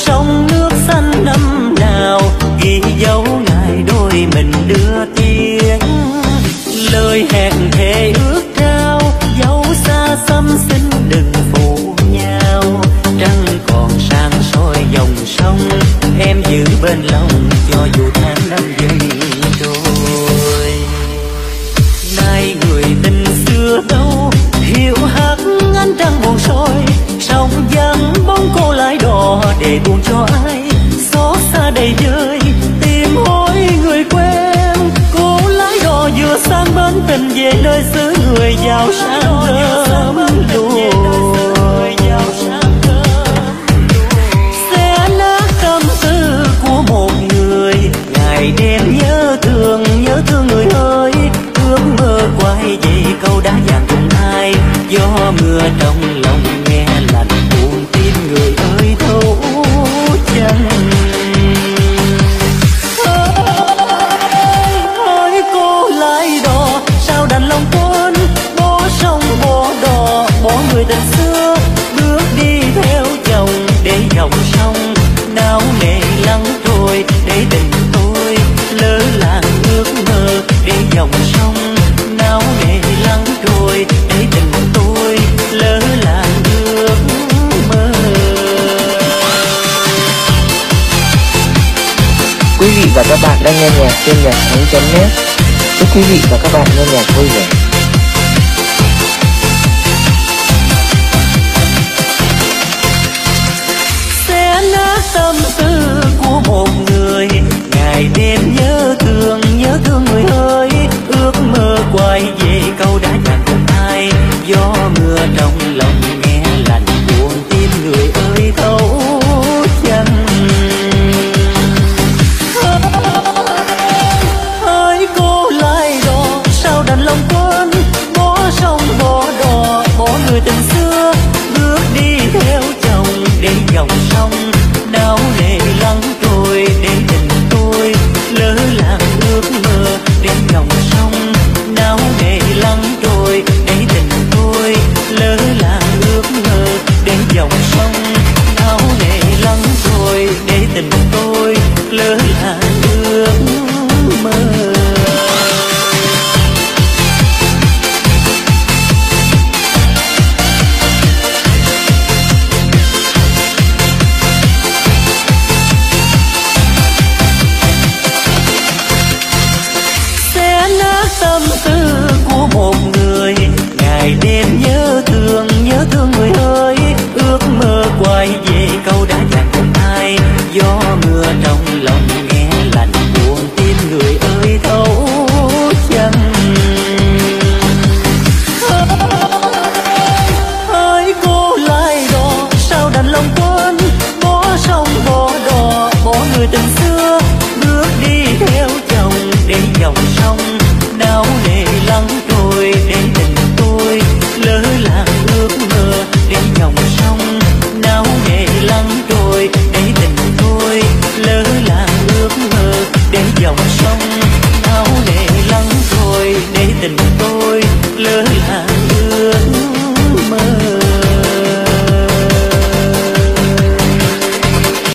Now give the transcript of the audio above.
sông nước xanh năm nào, ghi dấu ngày đôi mình đưa tiếng. Lời hẹn thề ước trao, dấu xa xăm xin đừng phụ nhau. Trăng còn sáng soi dòng sông, em giữ bên lòng cho dù tháng năm giây trôi. Nay người tình xưa đâu, hiểu hát ánh trăng buồn soi. Sông vắng bóng cô lái đò để buồn cho ai, xót xa đầy vơi tìm hỏi người quen. Cô lái đò vừa sang bến tình về nơi xứ người giàu sang gớm đùa. Sẽ nát tâm tư của một người, ngày đêm nhớ thương người ơi. Ước mơ quay về câu đã vàng cùng ai, gió mưa trong lòng nghe lạnh buồn tim người ơi thấu chân. Ôi cô lái đò sao đành lòng quên, bỏ sông bỏ đò bỏ người tình xưa, bước đi theo chồng để dòng sông náo nề lắng trôi. Để tình tôi lỡ làng ước mơ, để dòng sông náo nề lắng trôi. Để tình tôi lỡ làng ước mơ. Quý vị và các bạn đang nghe nhạc trên nhạc thắng.net. Chúc quý vị và các bạn nghe nhạc vui vẻ. Sẽ nát tâm tư của một người, ngày đêm nhớ